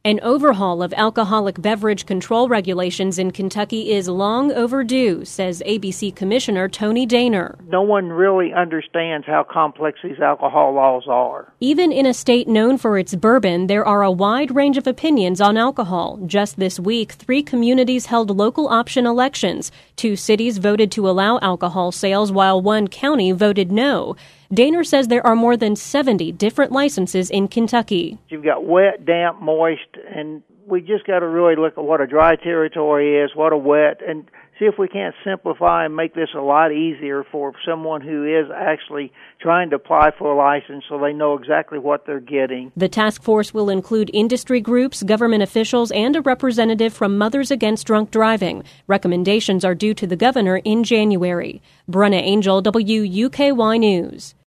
An overhaul of alcoholic beverage control regulations in Kentucky is long overdue, says ABC Commissioner Tony Daner. No one really understands how complex these alcohol laws are. Even in a state known for its bourbon, there are a wide range of opinions on alcohol. Just this week, 3 communities held local option elections. 2 cities voted to allow alcohol sales, while 1 county voted no. Daner says there are more than 70 different licenses in Kentucky. You've got wet, damp, moist, and we just got to really look at what a dry territory is, what a wet, and see if we can't simplify and make this a lot easier for someone who is actually trying to apply for a license so they know exactly what they're getting. The task force will include industry groups, government officials, and a representative from Mothers Against Drunk Driving. Recommendations are due to the governor in January. Brenna Angel, WUKY News.